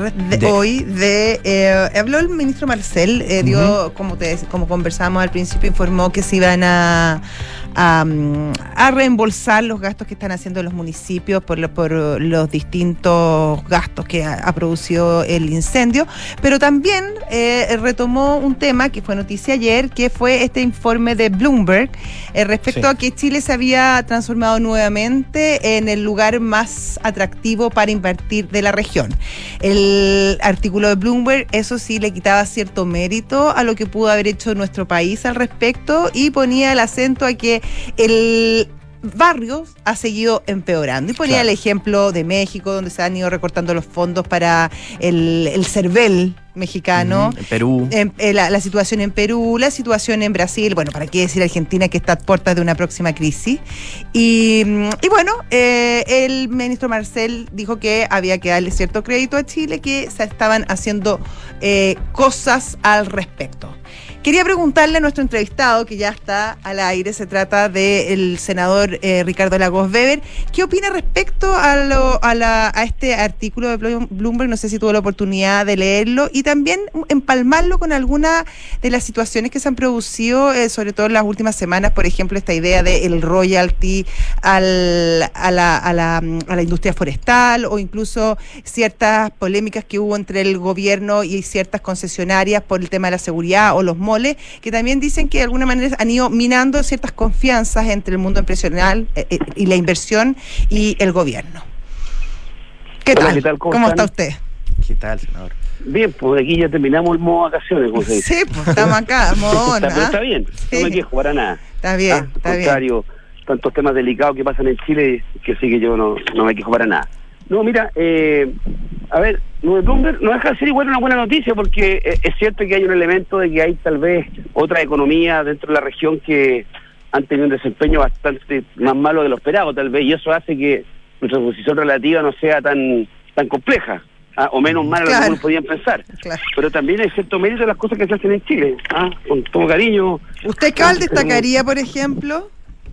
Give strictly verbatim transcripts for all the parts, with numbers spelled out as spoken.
hablar de, de. hoy de... Eh, habló el ministro Marcel, eh, dio, uh-huh. como, te, como conversamos al principio, informó que se iban a, a, a reembolsar los gastos que están haciendo los municipios por, lo, por los distintos gastos que ha, ha producido el incendio, pero también eh, retomó un tema que fue noticia ayer, que fue este informe de Bloomberg eh, respecto sí. a que Chile se había transformado nuevamente en el lugar más atractivo para invertir de la región. El artículo de Bloomberg, eso sí, le quitaba cierto mérito a lo que pudo haber hecho nuestro país al respecto y ponía el acento a que el barrios ha seguido empeorando. Y ponía claro. el ejemplo de México, donde se han ido recortando los fondos para el, el CERVEL mexicano. En Perú. En, en la, la situación en Perú, la situación en Brasil, bueno, para qué decir Argentina, que está a puertas de una próxima crisis. Y, y bueno, eh, el ministro Marcel dijo que había que darle cierto crédito a Chile, que se estaban haciendo eh, cosas al respecto. Quería preguntarle a nuestro entrevistado, que ya está al aire, se trata del senador eh, Ricardo Lagos Weber, ¿qué opina respecto a, lo, a, la, a este artículo de Bloomberg? No sé si tuvo la oportunidad de leerlo y también empalmarlo con alguna de las situaciones que se han producido, eh, sobre todo en las últimas semanas, por ejemplo, esta idea del royalty al, a, la, a, la, a la industria forestal, o incluso ciertas polémicas que hubo entre el gobierno y ciertas concesionarias por el tema de la seguridad o los moles, que también dicen que de alguna manera han ido minando ciertas confianzas entre el mundo empresarial eh, eh, y la inversión y el gobierno. ¿Qué Hola, tal? ¿qué tal? ¿Cómo, ¿Cómo está usted? ¿Qué tal, senador? Bien, pues aquí ya terminamos el modo vacaciones, como se dice. Sí, pues estamos acá, modo está, pero está bien, sí. no me quejo para nada. Está bien, ah, está al contrario, bien. Tantos temas delicados que pasan en Chile, que sí que yo no, no me quejo para nada. No, mira, eh, a ver, lo de Bloomberg no deja de ser igual una buena noticia, porque eh, es cierto que hay un elemento de que hay tal vez otra economía dentro de la región que han tenido un desempeño bastante más malo de lo esperado, tal vez, y eso hace que nuestra posición relativa no sea tan tan compleja, ¿ah? o menos mala de claro. lo que uno podían pensar. Claro. Pero también hay cierto mérito de las cosas que se hacen en Chile, ¿ah? con todo cariño. ¿Usted qué destacaría, por ejemplo?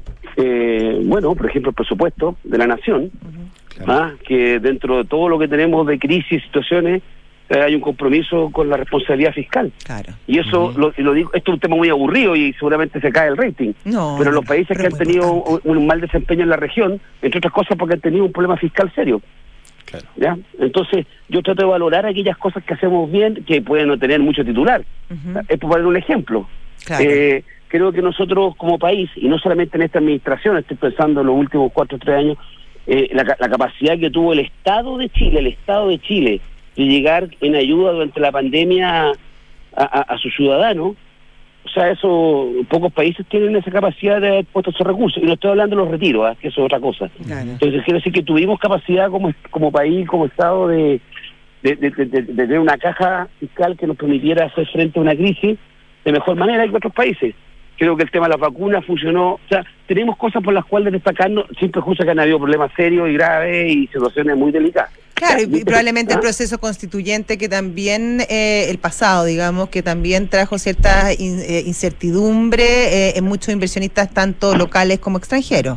Eh, bueno, por ejemplo, el presupuesto de la nación, uh-huh. Claro. ¿Ah? que dentro de todo lo que tenemos de crisis, situaciones, eh, hay un compromiso con la responsabilidad fiscal. Claro. Y eso, uh-huh. lo, lo digo, esto es un tema muy aburrido y seguramente se cae el rating. No, pero los países pero que han tenido un, un mal desempeño en la región, entre otras cosas porque han tenido un problema fiscal serio. Claro. ¿Ya? Entonces, yo trato de valorar aquellas cosas que hacemos bien, que pueden no tener mucho titular. Uh-huh. Es por poner un ejemplo. Claro. Eh, creo que nosotros como país, y no solamente en esta administración, estoy pensando en los últimos cuatro o tres años, Eh, la, la capacidad que tuvo el Estado de Chile, el Estado de Chile, de llegar en ayuda durante la pandemia a, a, a sus ciudadanos, o sea, eso, pocos países tienen esa capacidad de haber puesto esos recursos, y no estoy hablando de los retiros, ¿eh? que eso es otra cosa. Claro. Entonces quiero decir que tuvimos capacidad como como país, como Estado, de, de, de, de, de, de tener una caja fiscal que nos permitiera hacer frente a una crisis de mejor manera que otros países. Creo que el tema de las vacunas funcionó. O sea, tenemos cosas por las cuales destacarnos, sin prejuicio que han habido problemas serios y graves y situaciones muy delicadas. Claro, o sea, y probablemente ¿ah? el proceso constituyente que también, eh, el pasado, digamos, que también trajo cierta in, eh, incertidumbre eh, en muchos inversionistas, tanto locales como extranjeros.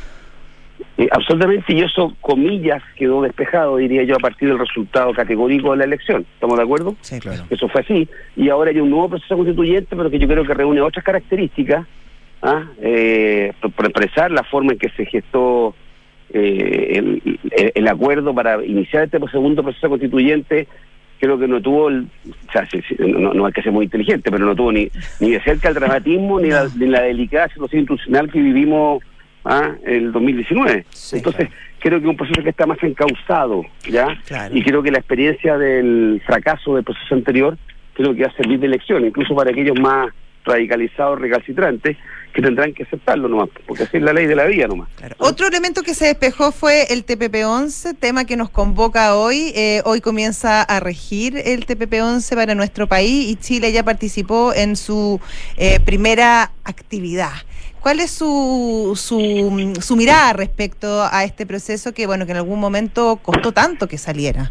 Eh, absolutamente, y eso, comillas, quedó despejado, diría yo, a partir del resultado categórico de la elección. ¿Estamos de acuerdo? Sí, claro. Eso fue así, y ahora hay un nuevo proceso constituyente, pero que yo creo que reúne otras características, ¿ah? eh, por, por expresar la forma en que se gestó eh, el, el, el acuerdo para iniciar este segundo proceso constituyente. Creo que no tuvo, el, o sea, sí, sí, no, no hay que ser muy inteligente, pero no tuvo ni, ni de cerca el dramatismo, ni, la, ni la delicada situación institucional que vivimos ¿Ah? el dos mil diecinueve. Sí, entonces claro. creo que es un proceso que está más encauzado, ¿ya? Claro. Y creo que la experiencia del fracaso del proceso anterior creo que va a servir de lección, incluso para aquellos más radicalizados, recalcitrantes, que tendrán que aceptarlo nomás, porque así es la ley de la vida nomás. Claro. Otro elemento que se despejó fue el T P P once, tema que nos convoca hoy. Eh, hoy comienza a regir el T P P once para nuestro país y Chile ya participó en su eh, primera actividad. ¿Cuál es su, su su mirada respecto a este proceso que, bueno, que en algún momento costó tanto que saliera?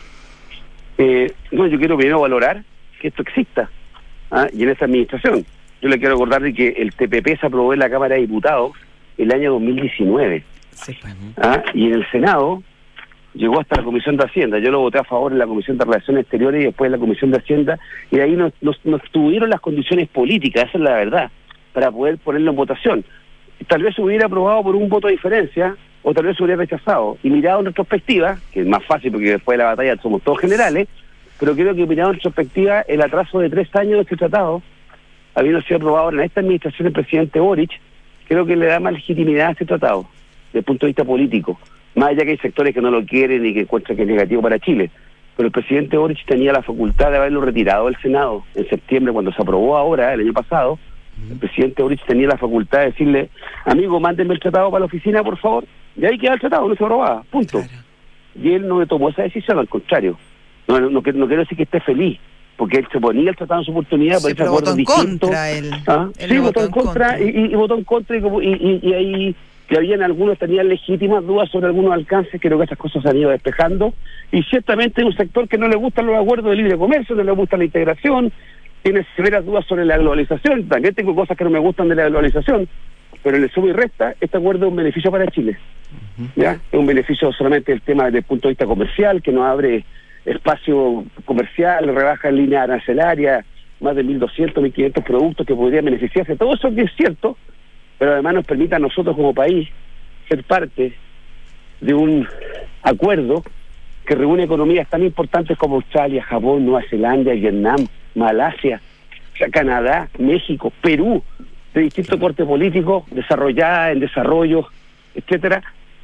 Eh, no, yo quiero primero valorar que esto exista, ¿ah? y en esta administración. Yo le quiero recordar de que el T P P se aprobó en la Cámara de Diputados el año dos mil diecinueve, Sí, pues. ¿ah? y en el Senado llegó hasta la Comisión de Hacienda. Yo lo voté a favor en la Comisión de Relaciones Exteriores y después en la Comisión de Hacienda, y de ahí nos, nos, nos tuvieron las condiciones políticas, esa es la verdad, para poder ponerlo en votación. Tal vez se hubiera aprobado por un voto de diferencia, o tal vez se hubiera rechazado. Y mirado en retrospectiva, que es más fácil porque después de la batalla somos todos generales, pero creo que mirado en retrospectiva, el atraso de tres años de este tratado, habiendo sido aprobado en esta administración del presidente Boric, creo que le da más legitimidad a este tratado, desde el punto de vista político. Más allá que hay sectores que no lo quieren y que encuentran que es negativo para Chile. Pero el presidente Boric tenía la facultad de haberlo retirado del Senado en septiembre, cuando se aprobó ahora, el año pasado. El presidente Boric tenía la facultad de decirle, amigo, mándenme el tratado para la oficina, por favor. Y ahí queda el tratado, no se aprobaba, punto. Claro. Y él no le tomó esa decisión, al contrario. No, no, no, no quiero decir que esté feliz, porque él se ponía el tratado en su oportunidad, sí, pero votó en contra él. ¿Ah? Sí, votó en contra, contra. Y, y, y votó en contra y, y, y, y ahí... que habían algunos, tenían legítimas dudas sobre algunos alcances, creo que esas cosas se han ido despejando, y ciertamente hay un sector que no le gustan los acuerdos de libre comercio, no le gusta la integración, tiene severas dudas sobre la globalización, también tengo cosas que no me gustan de la globalización, pero en el suma y resta, este acuerdo es un beneficio para Chile, ¿ya? Es un beneficio solamente del tema desde el punto de vista comercial, que nos abre espacio comercial, rebaja en línea arancelaria, más de mil doscientos, mil quinientos productos que podrían beneficiarse, todo eso que es cierto, pero además nos permite a nosotros como país ser parte de un acuerdo que reúne economías tan importantes como Australia, Japón, Nueva Zelanda, Vietnam, Malasia, Canadá, México, Perú, de distinto corte político, desarrollada, en desarrollo, etcétera,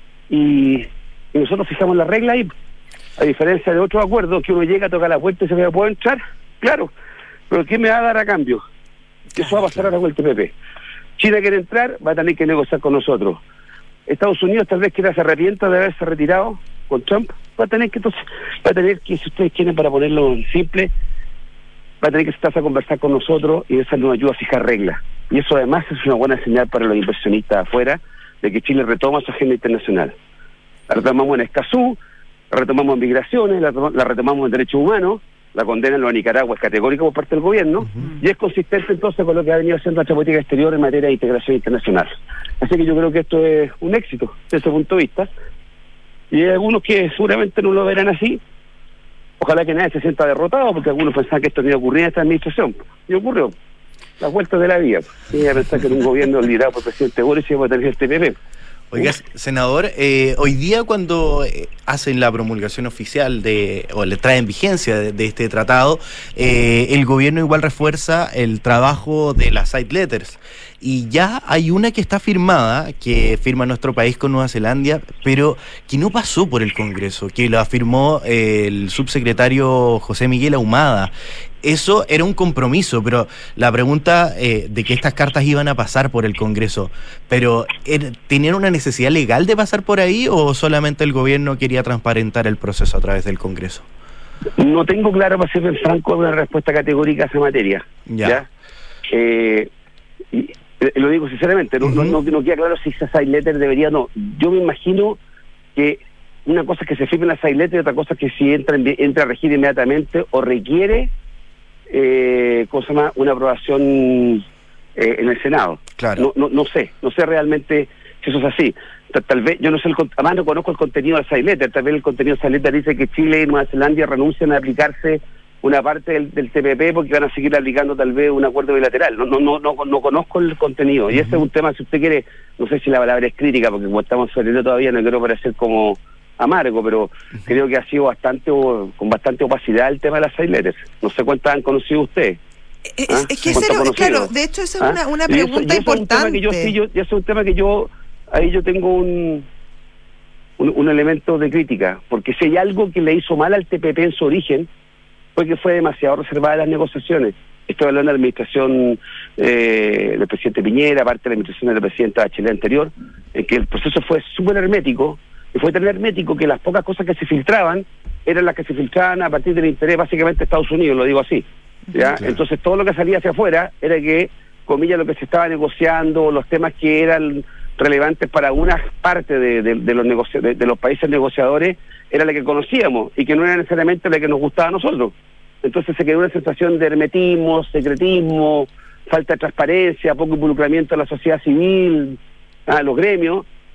y, y nosotros fijamos la regla ahí, a diferencia de otros acuerdos que uno llega, toca la puerta y se ve, ¿puedo entrar? Claro, pero ¿qué me va a dar a cambio? Eso va a pasar ahora con el T P P. China quiere entrar, va a tener que negociar con nosotros. Estados Unidos tal vez quiera se arrepienta de haberse retirado con Trump, va a tener que entonces, va a tener que, si ustedes quieren, para ponerlo en simple, va a tener que sentarse a conversar con nosotros y eso nos ayuda a fijar reglas. Y eso además es una buena señal para los inversionistas afuera de que Chile retoma su agenda internacional. La retomamos en Escazú, la retomamos en migraciones, la, la retomamos en derechos humanos, la condena en lo de Nicaragua es categórica por parte del gobierno, uh-huh. y es consistente entonces con lo que ha venido haciendo nuestra política exterior en materia de integración internacional. Así que yo creo que esto es un éxito desde ese punto de vista, y hay algunos que seguramente no lo verán así. Ojalá que nadie se sienta derrotado, porque algunos pensaban que esto no iba a ocurrir en esta administración, y ocurrió. Las vueltas de la vida. Y a pensar que en un gobierno liderado por el presidente Boric iba a tener este P P. Oiga, senador, eh, hoy día cuando eh, hacen la promulgación oficial de o le traen vigencia de, de este tratado, eh, el gobierno igual refuerza el trabajo de las side letters. Y ya hay una que está firmada, que firma nuestro país con Nueva Zelanda, pero que no pasó por el Congreso, que la firmó eh, el subsecretario José Miguel Ahumada. Eso era un compromiso, pero la pregunta eh, de que estas cartas iban a pasar por el Congreso, pero ¿tenían una necesidad legal de pasar por ahí o solamente el gobierno quería transparentar el proceso a través del Congreso? No tengo claro, para ser franco, una respuesta categórica a esa materia. Ya. ¿Ya? Eh, y, lo digo sinceramente, no, uh-huh. no, no, no queda claro si esa side letter debería o no. Yo me imagino que una cosa es que se firme la side letter y otra cosa es que si entra, entra a regir inmediatamente o requiere eh, ¿cómo se llama? Una aprobación eh, en el Senado. Claro. No, no, no sé, no sé realmente si eso es así. Tal, tal vez, yo no sé, el, además no conozco el contenido de la side letter, tal vez el contenido de la side letter dice que Chile y Nueva Zelanda renuncian a aplicarse una parte del, del T P P porque van a seguir aplicando tal vez un acuerdo bilateral. No no no no, no conozco el contenido. Y ese uh-huh. es un tema, si usted quiere, no sé si la palabra es crítica, porque como estamos saliendo todavía no quiero parecer como amargo, pero uh-huh. creo que ha sido bastante con bastante opacidad el tema de las side letters. No sé cuántas han conocido ustedes. Es, ¿Ah? es que cero, claro, de hecho esa es ¿Ah? una, una pregunta y eso, y eso importante. Es un tema que yo, sí, yo, eso es un tema que yo, ahí yo tengo un, un, un elemento de crítica, porque si hay algo que le hizo mal al T P P en su origen, fue que fue demasiado reservada en las negociaciones. Estoy hablando de la administración eh, del presidente Piñera, aparte de la administración de la presidenta Bachelet anterior, en que el proceso fue súper hermético, y fue tan hermético que las pocas cosas que se filtraban eran las que se filtraban a partir del interés básicamente de Estados Unidos, lo digo así. ¿Ya? Claro. Entonces todo lo que salía hacia afuera era que, comillas, lo que se estaba negociando, los temas que eran relevantes para una parte de, de, de, los negoci- de, de los países negociadores, era la que conocíamos y que no era necesariamente la que nos gustaba a nosotros. Entonces se quedó una sensación de hermetismo, secretismo, falta de transparencia, poco involucramiento a la sociedad civil, a los gremios,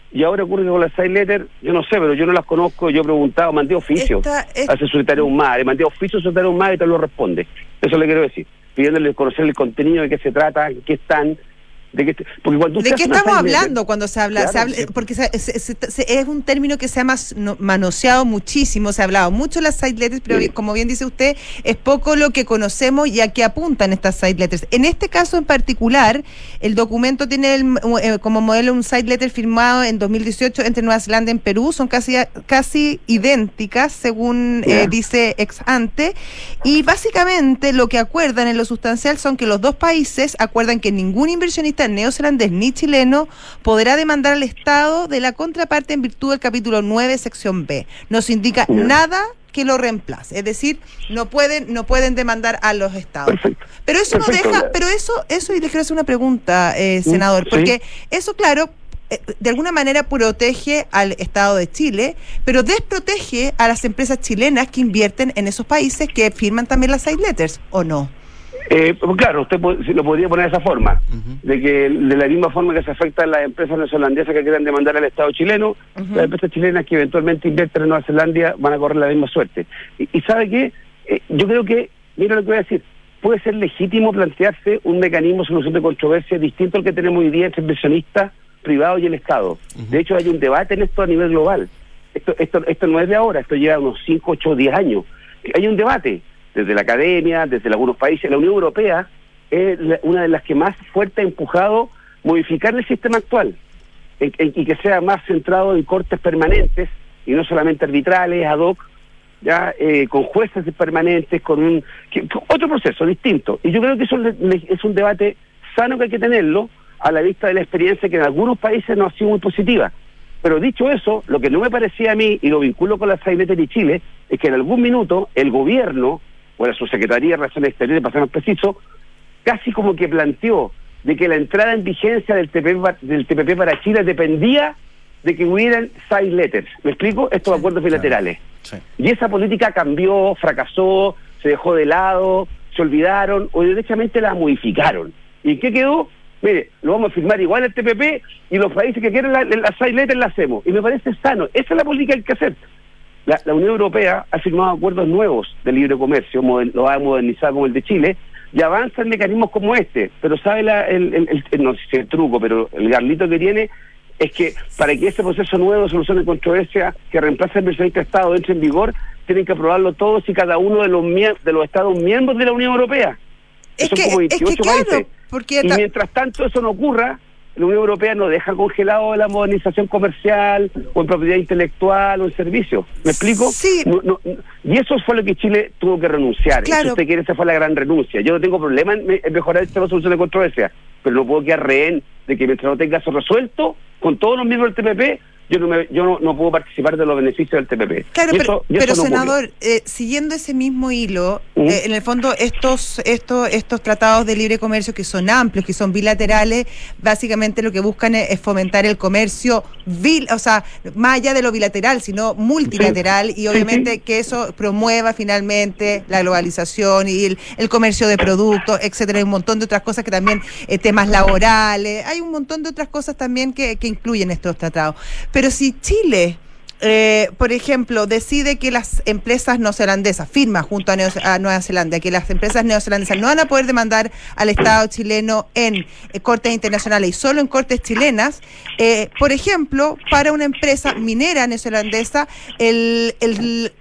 y ahora ocurre que con las side letters, yo no sé, pero yo no las conozco, yo he preguntado, mandé oficio Esta, es... hace secretario un madre, mandé oficio a secretario un madre y te lo responde. Eso le quiero decir, pidiéndole conocer el contenido, de qué se trata, qué están, de qué, porque cuando ¿De qué estamos hablando cuando se habla? Claro, se habla sí. Porque se, se, se, se, es un término que se ha mas, no, manoseado muchísimo, se ha hablado mucho de las side letters, pero sí, como bien dice usted, es poco lo que conocemos y a qué apuntan estas side letters. En este caso en particular, el documento tiene el, eh, como modelo un side letter firmado en dos mil dieciocho entre Nueva Zelanda y Perú, son casi, casi idénticas según yeah. eh, dice ex ante, y básicamente lo que acuerdan en lo sustancial son que los dos países acuerdan que ningún inversionista neozelandés ni chileno podrá demandar al Estado de la contraparte en virtud del capítulo nueve, sección B. No se indica yeah. nada que lo reemplace, es decir, no pueden no pueden demandar a los estados. Perfecto. Pero eso Perfecto. no deja, pero eso eso y les quiero hacer una pregunta, eh, senador, sí. porque eso claro de alguna manera protege al Estado de Chile, pero desprotege a las empresas chilenas que invierten en esos países que firman también las side letters, ¿o no? Eh, pues claro, usted lo podría poner de esa forma, uh-huh. de que de la misma forma que se afecta a las empresas neozelandesas que quieran demandar al Estado chileno, uh-huh. las empresas chilenas que eventualmente invierten en Nueva Zelanda van a correr la misma suerte. Y, y ¿sabe qué? Eh, yo creo que, mira lo que voy a decir, puede ser legítimo plantearse un mecanismo de solución de controversia distinto al que tenemos hoy día entre inversionistas privados y el Estado. Uh-huh. De hecho, hay un debate en esto a nivel global. Esto, esto, esto no es de ahora, esto lleva unos cinco, ocho, diez años. Hay un debate desde la academia, desde algunos países. La Unión Europea es la, una de las que más fuerte ha empujado modificar el sistema actual en, en, y que sea más centrado en cortes permanentes y no solamente arbitrales, ad hoc, ya eh, con jueces permanentes, con un que, con otro proceso distinto. Y yo creo que eso es un debate sano que hay que tenerlo a la vista de la experiencia que en algunos países no ha sido muy positiva. Pero dicho eso, lo que no me parecía a mí, y lo vinculo con la side letter y Chile, es que en algún minuto el gobierno o la Subsecretaría de Relaciones Exteriores, para ser más preciso, casi como que planteó de que la entrada en vigencia del T P P, del T P P para Chile dependía de que hubieran side letters. ¿Me explico? Estos sí, acuerdos bilaterales. Sí, sí. Y esa política cambió, fracasó, se dejó de lado, se olvidaron, o derechamente la modificaron. ¿Y qué quedó? Mire, lo vamos a firmar igual el T P P y los países que quieren la, la side letter la hacemos. Y me parece sano. Esa es la política que hay que hacer. La, la Unión Europea ha firmado acuerdos nuevos de libre comercio, moder, lo ha modernizado como el de Chile, y avanza en mecanismos como este. Pero sabe la, el, el, el, el, no sé si el truco, pero el garlito que tiene es que para que este proceso nuevo de solución de controversia que reemplaza el inversionista Estado entre en vigor, tienen que aprobarlo todos y cada uno de los de los Estados miembros de la Unión Europea. Es Son que, como veintiocho es que claro, países. Porque y mientras tanto eso no ocurra, la Unión Europea no deja congelado la modernización comercial o en propiedad intelectual o en servicios. ¿Me explico? Sí. No, no, y eso fue lo que Chile tuvo que renunciar. Claro. Si usted quiere, esa fue la gran renuncia. Yo no tengo problema en, en mejorar esta solución de controversia, pero no puedo quedar rehén de que mientras no tenga eso resuelto, con todos los miembros del T P P, yo no me, yo no, no puedo participar de los beneficios del T P P. Claro, y pero, eso, y pero eso no senador, eh, siguiendo ese mismo hilo, ¿Mm? eh, en el fondo estos, estos, estos tratados de libre comercio que son amplios, que son bilaterales, básicamente lo que buscan es, es fomentar el comercio, bil, o sea, más allá de lo bilateral, sino multilateral, sí. y obviamente sí, sí. que eso promueva finalmente la globalización y el, el comercio de productos, etcétera, y un montón de otras cosas que también, eh, temas laborales, hay un montón de otras cosas también que, que incluyen estos tratados. Pero si Chile, eh, por ejemplo, decide que las empresas neozelandesas, firma junto a, Neo, a Nueva Zelanda, que las empresas neozelandesas no van a poder demandar al Estado chileno en eh, cortes internacionales y solo en cortes chilenas, eh, por ejemplo, para una empresa minera neozelandesa, el, el,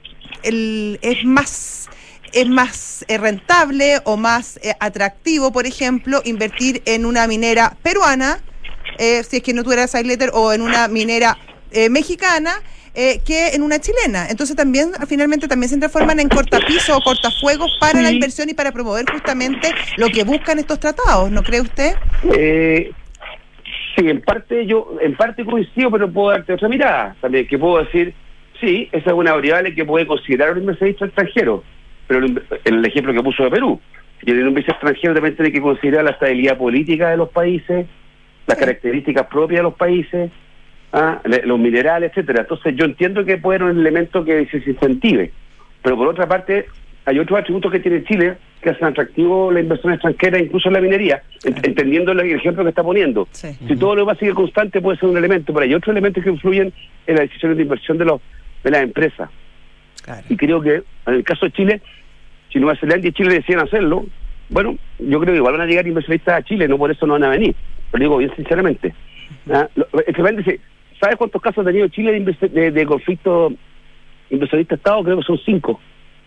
el, es más... es más eh, rentable o más eh, atractivo, por ejemplo, invertir en una minera peruana, eh, si es que no tuviera side letter, o en una minera eh, mexicana, eh, que en una chilena. Entonces también, finalmente, también se transforman en cortapisos o cortafuegos para sí. la inversión y para promover justamente lo que buscan estos tratados, ¿no cree usted? Eh, sí, en parte yo, en parte coincido, pero puedo darte otra mirada también, que puedo decir, sí, esa es una variable que puede considerar un inversionista extranjero. Pero en el ejemplo que puso de Perú, y en un inversor extranjero también tiene que considerar la estabilidad política de los países, las sí. características propias de los países, ¿ah? los minerales, etcétera. Entonces yo entiendo que puede ser un elemento que se incentive, pero por otra parte hay otros atributos que tiene Chile que hacen atractivo la inversión extranjera, incluso en la minería, claro. entendiendo el ejemplo que está poniendo. Sí. Si todo lo demás sigue constante, puede ser un elemento, pero hay otros elementos que influyen en las decisiones de inversión de los de las empresas. Claro. Y creo que en el caso de Chile, si Nueva Zelanda y Chile deciden hacerlo, bueno, yo creo que igual van a llegar inversionistas a Chile, no por eso no van a venir. Lo digo bien sinceramente. ¿Ah? ¿Sabes cuántos casos ha tenido Chile de, inves- de, de conflicto inversionista-Estado? Creo que son cinco.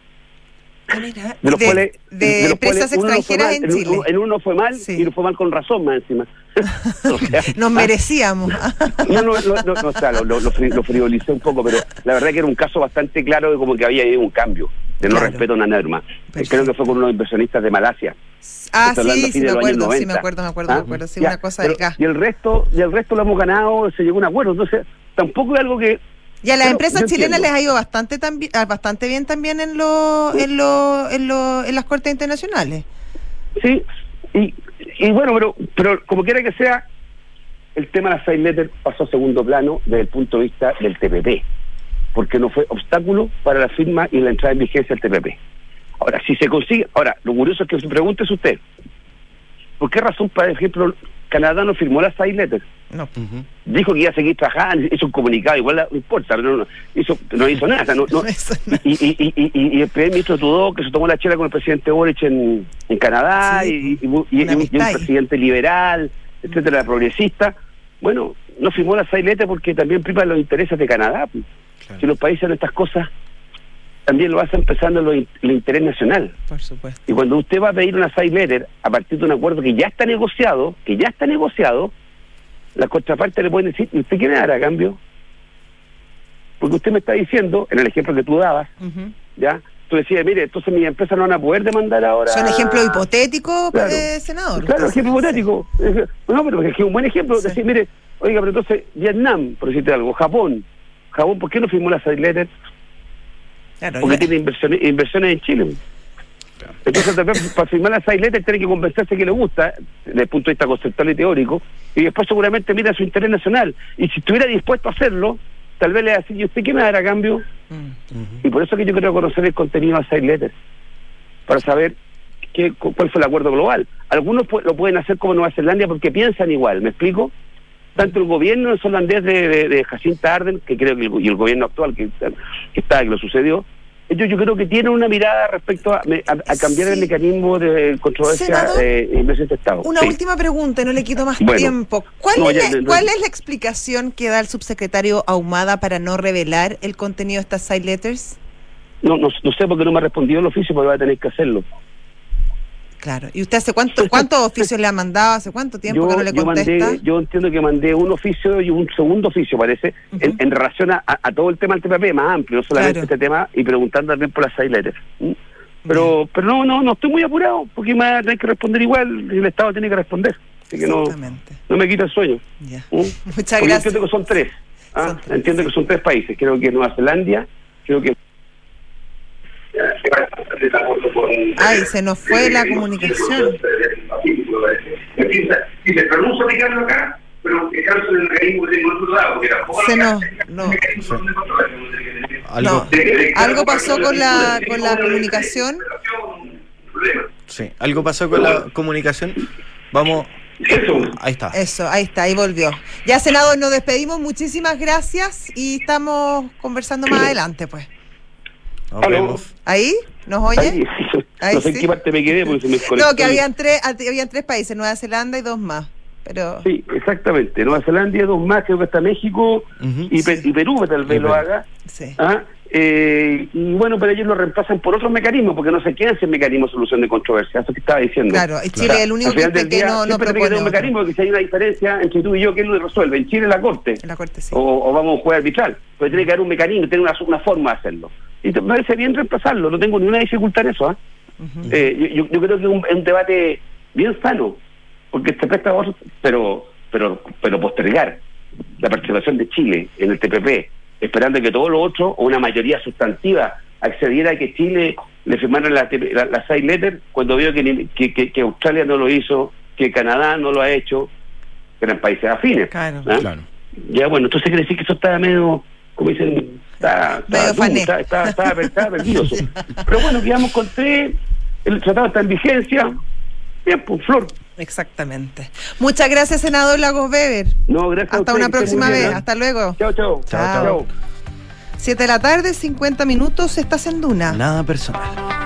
Mira, de, los de, cuales, de, de los empresas cuales extranjeras en, en Chile. En uno fue mal, sí. y uno fue mal con razón más encima. O sea, nos merecíamos. No, no, no, no, no o sea, lo, lo, lo frivolicé un poco, pero la verdad que era un caso bastante claro de como que había habido un cambio, de no claro. respeto a una norma. Perfecto. Creo que fue con unos inversionistas de Malasia. Ah, sí, sí me acuerdo, sí me acuerdo, me acuerdo, ¿Ah? me acuerdo, sí, ya, una cosa del gas. Y el resto, y el resto lo hemos ganado, se llegó a un acuerdo, entonces tampoco es algo que... Y a las pero, empresas chilenas entiendo. les ha ido bastante tambi- bastante bien también en lo, en lo, en lo, en las cortes internacionales. Sí, y, y bueno, pero, pero como quiera que sea, el tema de las side letters pasó a segundo plano desde el punto de vista del T P P, porque no fue obstáculo para la firma y la entrada en vigencia del T P P. Ahora, si se consigue, ahora, lo curioso es que se pregunte usted, ¿por qué razón, por ejemplo, Canadá no firmó las side letters? No. Uh-huh. Dijo que iba a seguir trabajando, hizo un comunicado, igual no importa, no, no, hizo, no hizo nada. No, no, y, y, y, y, y el primer ministro Trudeau, que se tomó la chela con el presidente Boric en, en Canadá, sí, y, y, y, y, y un presidente liberal, etcétera, progresista, bueno, no firmó la side letter porque también priman los intereses de Canadá. Claro. Si los países hacen estas cosas, también lo hacen pensando en lo, el interés nacional. Por supuesto. Y cuando usted va a pedir una side letter a partir de un acuerdo que ya está negociado, que ya está negociado, la contraparte le pueden decir, ¿y usted qué me dará a cambio? Porque usted me está diciendo, en el ejemplo que tú dabas, uh-huh. ¿ya? Tú decías, mire, entonces mis empresas no van a poder demandar ahora... ¿Son ejemplos hipotéticos, claro. eh, senador? Claro, ejemplo hipotético. Sí. No, pero es que un buen ejemplo, sí. decir, mire, oiga, pero entonces Vietnam, por decirte algo, Japón, Japón, ¿por qué no firmó la side letter? Claro, porque ya. tiene inversiones, inversiones en Chile. Claro. Entonces, tal vez, para firmar la side letter tiene que convencerse que le gusta, desde el punto de vista conceptual y teórico, y después seguramente mira su interés nacional. Y si estuviera dispuesto a hacerlo, tal vez le va a decir, ¿y usted qué me dará a cambio? Uh-huh. Y por eso que yo quiero conocer el contenido de la side letter, para saber qué, cuál fue el acuerdo global. Algunos lo pueden hacer como Nueva Zelanda porque piensan igual, ¿me explico? Tanto el gobierno holandés de, de, de Jacinta Ardern, que creo que el, y el gobierno actual que, que está, que lo sucedió, ellos yo creo que tienen una mirada respecto a, a, a cambiar sí. el mecanismo de controversia de eh, inversión de Estado. Una sí. última pregunta, no le quito más bueno, tiempo. ¿Cuál, no, es ya, la, no, ¿Cuál no. es la explicación que da el subsecretario Ahumada para no revelar el contenido de estas side letters? No, no, no sé porque no me ha respondido el oficio, pero va a tener que hacerlo. Claro. ¿Y usted hace cuánto, cuántos oficios le ha mandado? ¿Hace cuánto tiempo yo, que no le yo contesta? Mandé, yo entiendo que mandé un oficio y un segundo oficio, parece, uh-huh. en, en relación a, a todo el tema del T P P, más amplio, no solamente claro. este tema, y preguntando también por las side letters. ¿Mm? Pero yeah. pero no, no no estoy muy apurado, porque me va a tener que responder igual, y el Estado tiene que responder. Así que no, no me quita el sueño. Yeah. ¿Mm? Muchas porque gracias. Entiendo que son tres. ¿ah? Son tres entiendo sí. que son tres países. Creo que Nueva Zelanda, creo que... Ay, se nos fue la comunicación. Y se pronuncia aplicarlo acá, pero que causa el mecanismo de otro lado, porque tampoco se nos, no. Algo, no. algo pasó con la con la comunicación. Sí, algo pasó con la comunicación. Vamos. Eso. Ahí está. Eso, ahí está, ahí volvió. Ya, senador, nos despedimos. Muchísimas gracias y estamos conversando más adelante, pues. Nos vemos. ¿Ahí? ¿Nos oye? Ahí, Ahí no sé sí. en qué parte me quedé porque se me desconectó. No, que habían tres, habían tres países, Nueva Zelanda y dos más. Pero... Sí, exactamente. Nueva Zelanda y dos más, creo que está México uh-huh. y, sí. y Perú, que tal vez sí, lo haga. Sí. ¿Ah? Eh, y bueno, pero ellos lo reemplazan por otros mecanismos, porque no se quedan sin mecanismo de solución de controversia. Eso que estaba diciendo. Claro, y Chile es el único que, que, que no, no propone tiene un mecanismo, porque si hay una diferencia entre tú y yo, ¿quién lo resuelve? En Chile la Corte. En la Corte, sí. O, o vamos a un juez arbitral. Pero tiene que haber un mecanismo, tiene una, una forma de hacerlo. Y me parece bien reemplazarlo, no tengo ninguna dificultad en eso. ¿eh? Uh-huh. Eh, yo, yo creo que es un, es un debate bien sano, porque se presta a vos, pero, pero, pero postergar la participación de Chile en el T P P, esperando que todo lo otro, o una mayoría sustantiva, accediera a que Chile le firmara la, la, la side letter, cuando veo que, que, que, que Australia no lo hizo, que Canadá no lo ha hecho, que eran países afines. Claro. ¿eh? claro. Ya bueno, entonces quiere decir que eso está medio, como dicen... Está, Medio está, fané. está, está, está, está, está perdido. Pero bueno, quedamos con tres, el tratado está en vigencia. Bien, pues, Flor. Exactamente. Muchas gracias, senador Lagos Weber. No, gracias a Hasta usted, una que esté próxima muy bien, vez. ¿eh? Hasta luego. Chao, chao. Chao. Chao. Siete de la tarde, cincuenta minutos, estás en Duna. Nada personal.